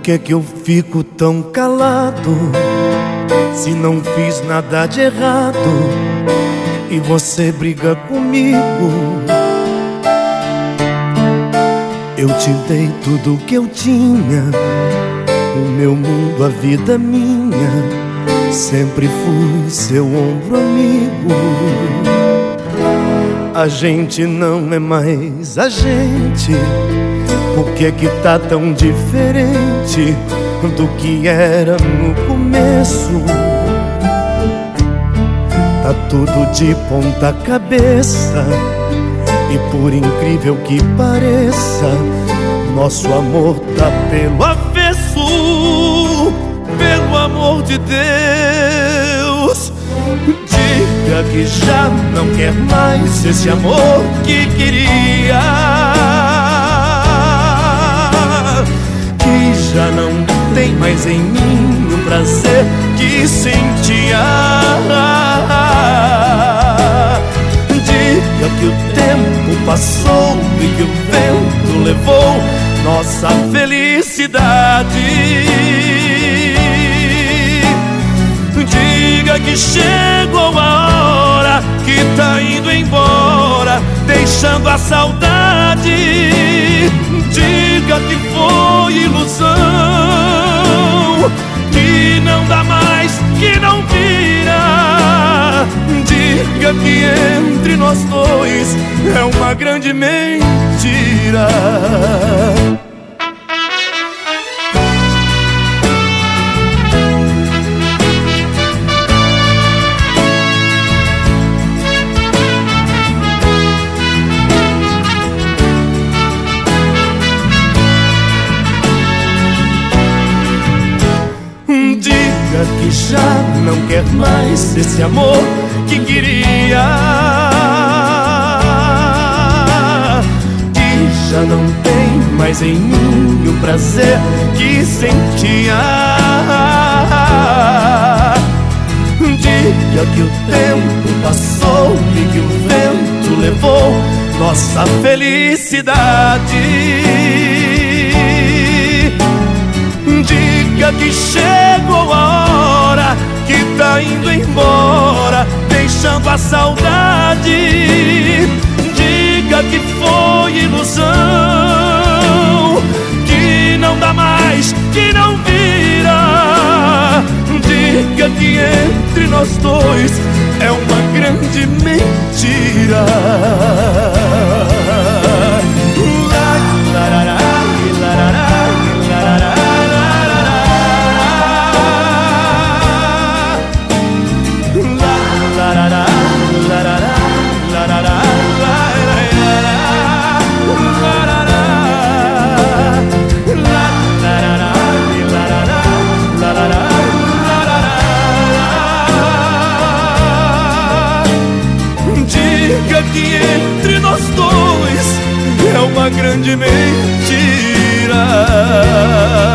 que é que eu fico tão calado se não fiz nada de errado e você briga comigo? Eu te dei tudo que eu tinha, o meu mundo, a vida minha, sempre fui seu ombro amigo. A gente não é mais a gente, por que é que tá tão diferente do que era no começo? Tá tudo de ponta cabeça e por incrível que pareça, nosso amor tá pelo avesso. Pelo amor de Deus, diga que já não quer mais esse amor que queria, que já não tem mais em mim o prazer que sentia. Diga que o tempo passou e que o vento levou nossa felicidade. Diga que chegou a hora, que tá indo embora, deixando a saudade. Diga que foi ilusão, que não dá mais, que não vira. Diga que entre nós dois é uma grande mentira. Diga que já não quer mais esse amor que queria, que já não tem mais em mim o prazer que sentia. Diga que o tempo passou e que o vento levou nossa felicidade. Diga que chegou a hora, que tá indo embora, deixando a saudade. Diga que foi ilusão, que não dá mais, que não vira. Diga que entre nós dois é uma grande mentira. Diga que entre nós dois é uma grande mentira.